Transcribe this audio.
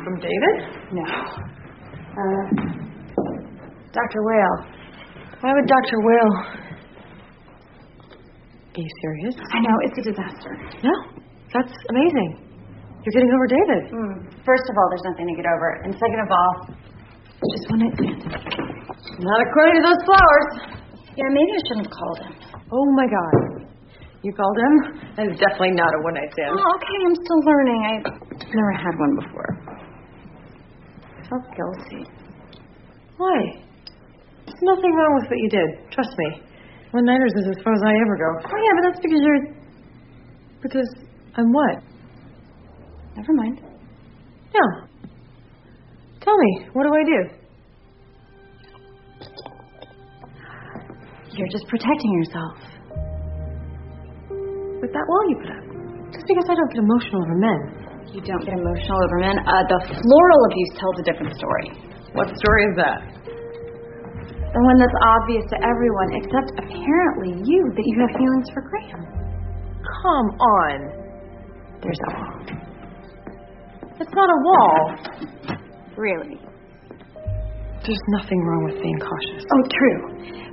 From David? No. Dr. Whale. Why would Dr. Whale... Are you serious? I know, it's a disaster. No, that's amazing. You're getting over David. First of all, there's nothing to get over. And second of all, just one night stand. Not according to those flowers. Yeah, maybe I shouldn't have called him. Oh, my God. You called him? That is definitely not a one-night stand. Oh, okay, I'm still learning. I've never had one before. I felt guilty. Why? There's nothing wrong with what you did. Trust me. One-nighters is as far as I ever go. Oh, yeah, but that's because you're... Because I'm what? Never mind. Yeah. Tell me, what do I do? You're just protecting yourself. With that wall you put up. Just because I don't get emotional over men. You don't get emotional over men. The floral abuse tells a different story. What story is that? The one that's obvious to everyone, except apparently you, that you have feelings for Graham. Come on. There's a wall. It's not a wall. Really? There's nothing wrong with being cautious. Oh, true.